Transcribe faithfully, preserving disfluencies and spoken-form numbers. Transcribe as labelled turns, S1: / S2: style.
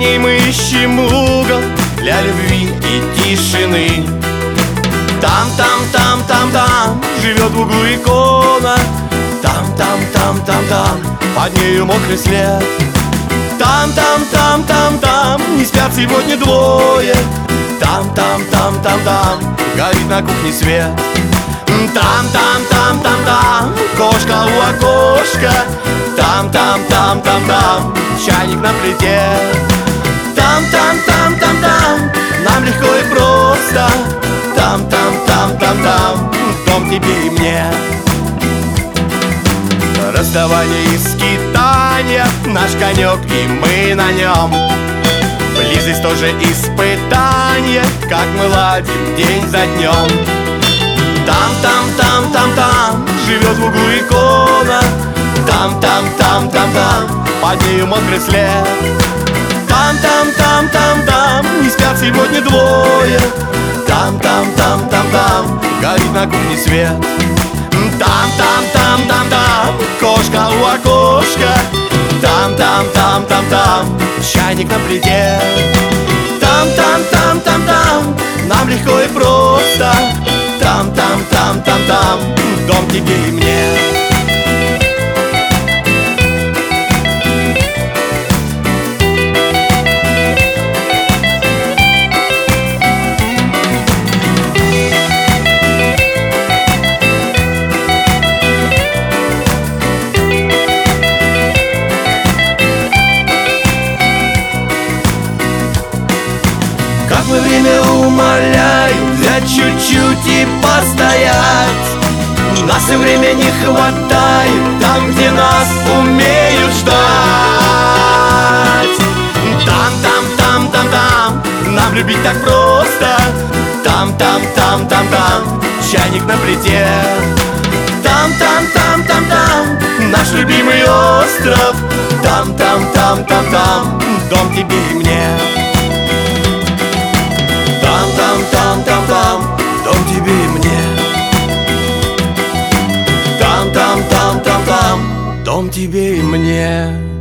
S1: ней мы ищем угол для любви и тишины. Там, там, там, там, там живет в углу икона. Там, там, там, там, там под нею мокрый след. Там, там, там, там, там не спят сегодня двое. Там, там, там, там, там горит на кухне свет. Там, там, там, там, там кошка у окошка. Там, там, там, там, там чайник на плите. Там, там, там, там, там нам легко и просто. Там, там, там, там, там дом тебе и мне. Расставание и скитания наш конек, и мы на нем. Близость тоже испытание, как мы ладим день за днем. Там, там, там, там, там живет в углу икона. Там, там, там, там, там под нею мокрый след. Там, там, там, там, там не спят сегодня двое. Там, там, там, там, там горит на кухне свет. Там, там, там, там, там кошка у окошка. Там, там, там, там, там чайник на плите. Там, там, там, там, там нам легко и просто. Там, там, там, там, там дом тебе и мне. Как мы время умоляем взять чуть-чуть и постоять. Нас все время не хватает там, где нас умеют ждать. Там, там, там, там, там нам любить так просто. Там, там, там, там, там чайник на плите. Там, там, там, там, там наш любимый остров. Там, там, там, там, там дом тебе и мне. Там, там, там, там, там дом тебе и мне. Там, там, там, там, там дом тебе и мне.